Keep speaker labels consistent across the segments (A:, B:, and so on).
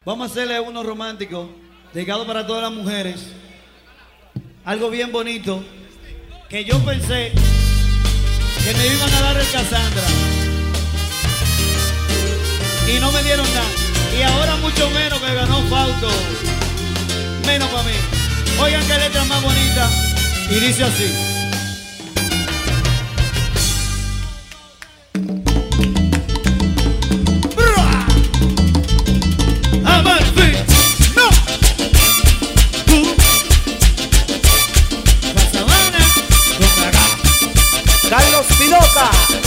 A: Vamos a hacerle uno romántico, dedicado para todas las mujeres. Algo bien bonito, que yo pensé que me iban a dar el Cassandra y no me dieron nada. Y ahora mucho menos que ganó Fausto. Menos para mí. Oigan qué letra más bonita. Y dice así.
B: Carlos Pinoca.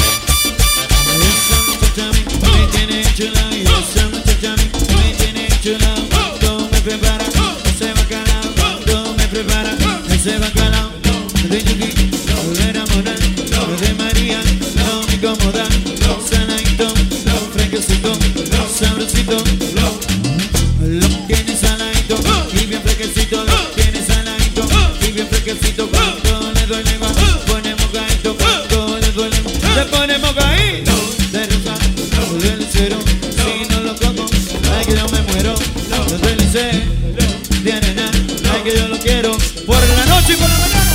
A: Me tiene chula y esa muchacha me tiene chula. Todo me prepara, ese bacalao. Todo me prepara, ese bacalao. De Yuki, de enamorar, de María, no me incomoda. Saladito, fresquecito, sabrosito. Lo tiene saladito y bien fresquecito. Lo tiene saladito y bien fresquecito. Cuando le doy lengua, ponemos gaito. Le ponemos caído de rosa, del licero. Si no lo como, ay que yo me muero. Los del liceo, de arena, ay que yo lo quiero. Por la noche y por la mañana.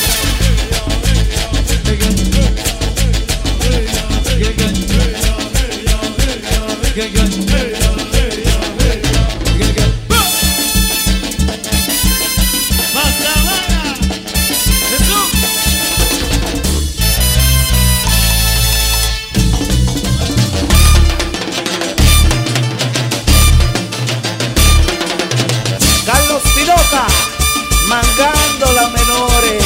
B: Carlos Pinoca, mangando las menores.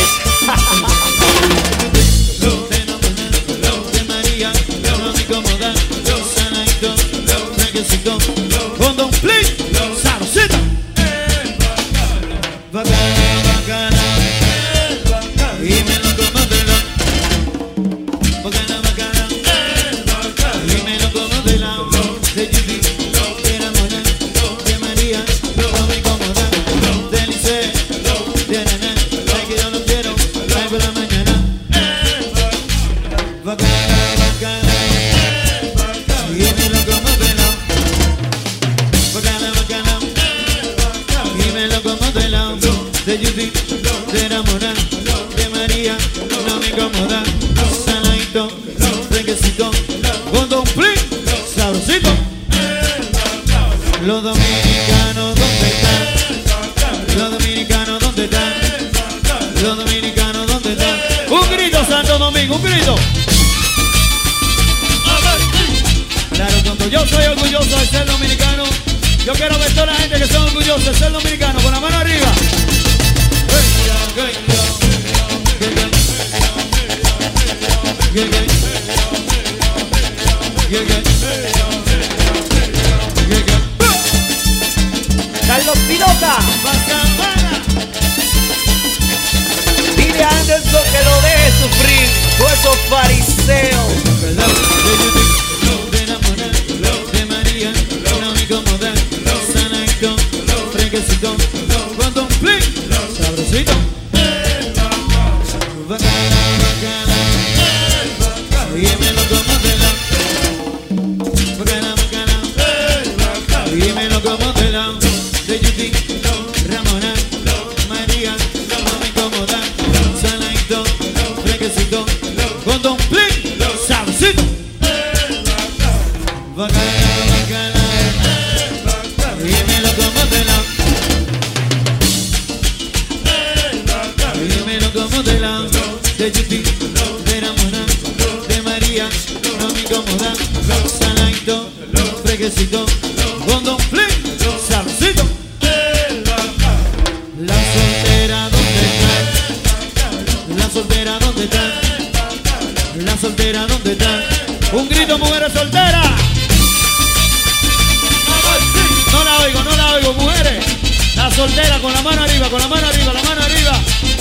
A: De María, no me incomoda. Saladito, fresquecito. Con Don Flip, sabrosito. Bacana, bacana. Y me lo como de la. Bacana, bacana. Y me lo como de la. De Judy, de Ramona, de María, no me incomoda. De Lice, de Arena, ay que yo lo quiero. Ay por la mañana. Bacana, bacana. Y me lo como de la. Bacana, bacana. Y me lo como de la. De Judy, de Ramona, de María, no me incomoda. Saladito, fresquecito. Con Don Flip, sabrosito. Los dominicanos, ¿dónde están? Los dominicanos, ¿dónde están? Los dominicanos, ¿dónde están? Un grito, Santo Domingo, un grito. Claro, tonto, yo soy orgulloso de ser dominicano. Yo quiero ver toda la gente que son orgullosos de ser dominicano. Con la mano arriba.
B: Carlos Pinoca. Dile a Anderson que lo deje sufrir por esos fariseos.
A: De enamorar, de María, no me incomoda. Saladito, fresquecito. Con Don Flip, sabrosito. Bacana, bacana. Y me lo como de la. Bacana, bacana. Y me lo como de la. De Judy, Ramona, María, no me incomoda. Saladito, fresquecito. Con Don Flip, sabrosito. Bacana, bacana. Y me lo como de la. Y me lo como de la. De Judy, de Ramona, de María, no me incomoda. Saladito, fresquecito. Con Don Flip, sabrosito. La soltera, ¿dónde está? La soltera, ¿dónde está? La soltera, ¿dónde está? Un grito, mujeres solteras. No la oigo, mujeres. La soltera con la mano arriba, con la mano arriba, la mano arriba.